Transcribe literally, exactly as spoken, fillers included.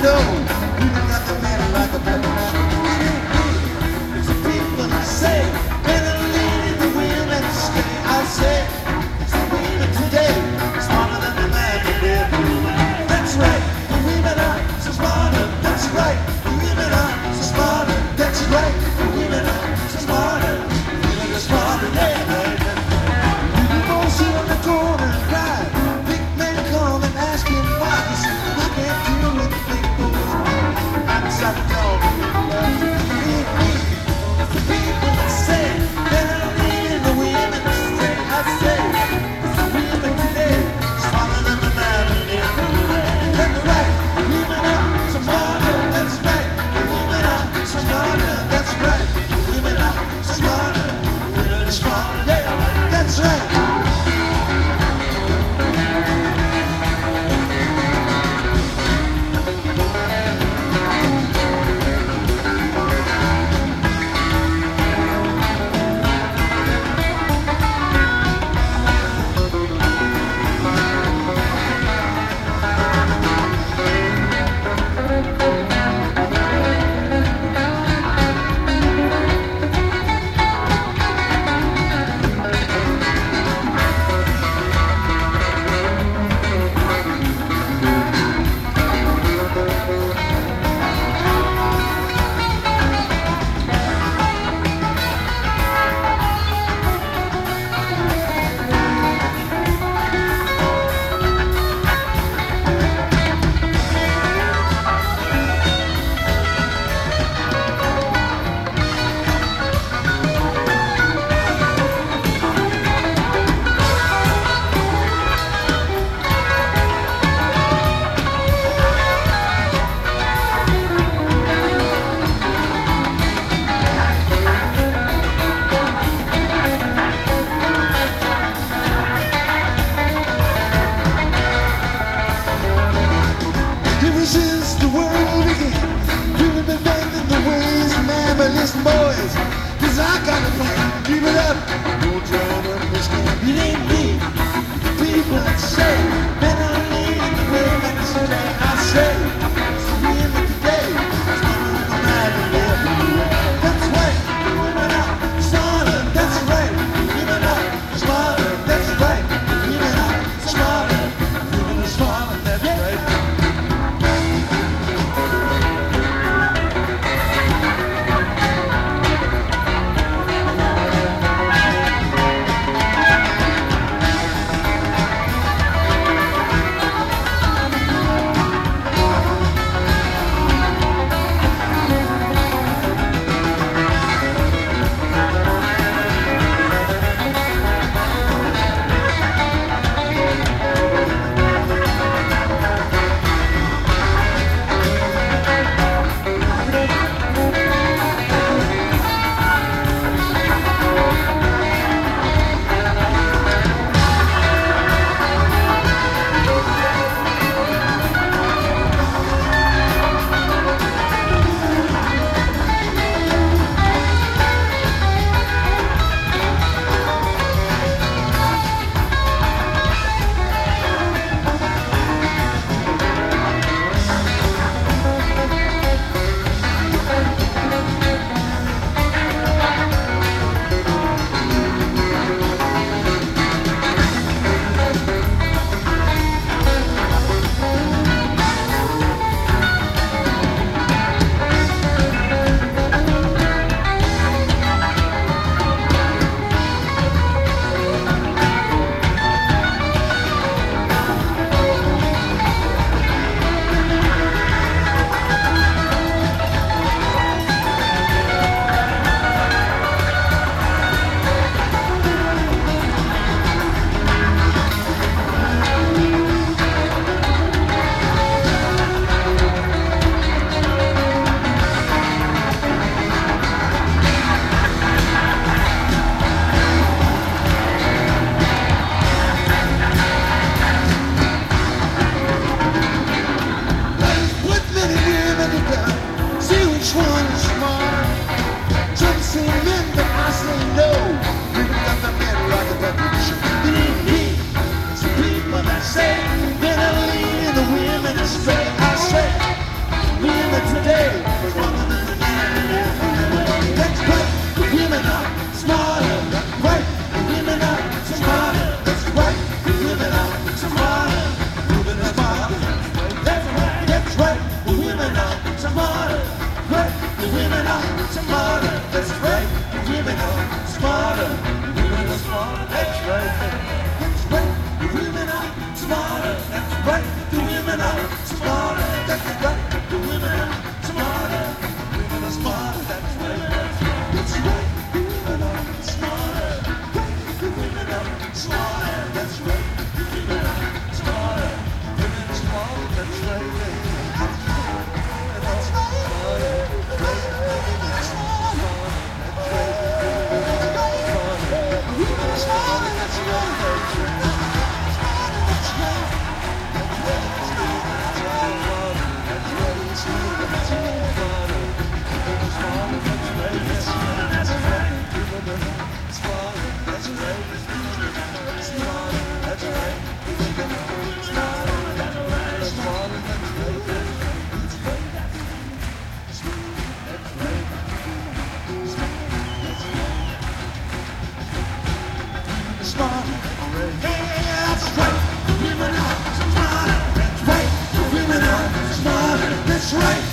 know, women got the man like a pepper. It's the people that say, better lead the women stay. I say, it's the women today, smarter than the man today. That's right, the women are so smarter. That's right, the women are so smarter. That's right, the women are so smarter. The women are smarter. Yeah, right. You both sit on the corner and cry. Big men come and ask him why. He said, I can't deal with big boys. That's right, the women are smarter. Right, the women are smarter. That's right, the women are smarter. The women are smarter. That's right. That's right, the women are smarter. That's right, the women are smarter. That's right, the women are smarter. The women are smarter. That's right. That's right, the women are smarter. The women are smarter. That's right, the women are smarter. Women are smarter. That's right. Smarter. Yeah, that's right. Women are smarter. That's right. Women are smarter. That's right.